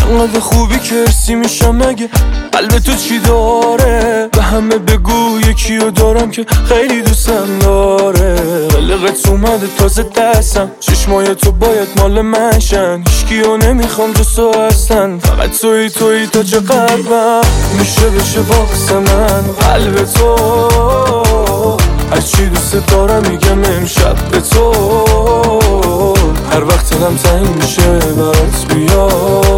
انقدر خوبی که ارسی میشم مگه قلب تو چی داره؟ به همه بگو یکیو دارم که خیلی دوستم داره. قلقت اومده تازه دستم، چشمای تو باید مال من شن. هیچکیو نمیخوام جز تو هستن، فقط تویی تا چه قلبم میشه بشه واسه من قلب تو. هرچی دوست دارم میگم امشب به تو. هر وقت دلم تنگ میشه برات بیا،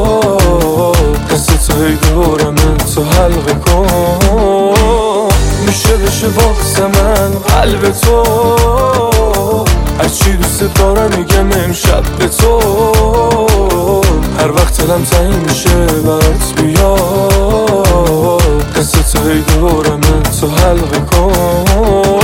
دست تو هی دورمه تو حلقه کن. میشه بشه واسه من قلب تو. هرچی دوست دارم میگم امشب به تو. هر وقت دلم تنگ میشه برات بیا، دست تو هی دورمه تو حلقه کن.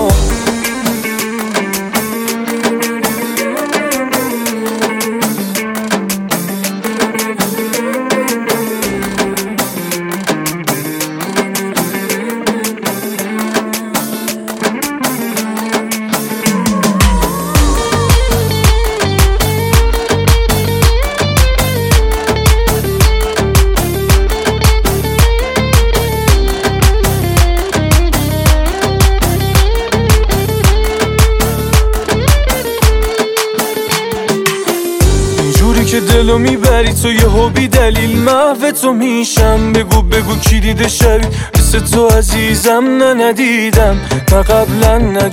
که دلو میبری تو یهو بی دلیل محو تو میشم. بگو کی دیده شبی مثل تو عزیزم؟ نه ندیدم، نه قبلا نه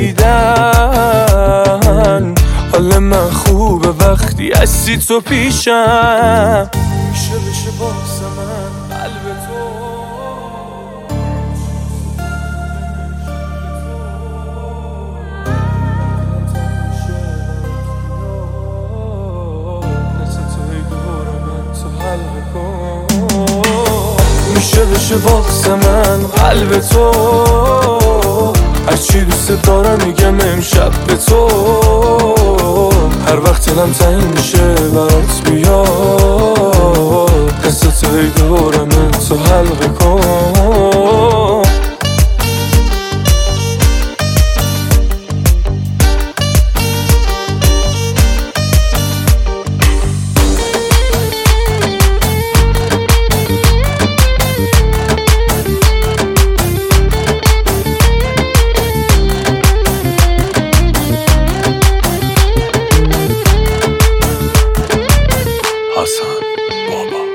جدیدن. حال من خوبه وقتی هستی تو پیشم. میشه بشه واسه من قلب تو. میشه بشه واسه من قلب تو. هرچی دوست دارم میگم امشب به تو. هر وقت دلم تنگ میشه برات بیا، دست تو هی دورمه تو حلقه کن. حسن بابا.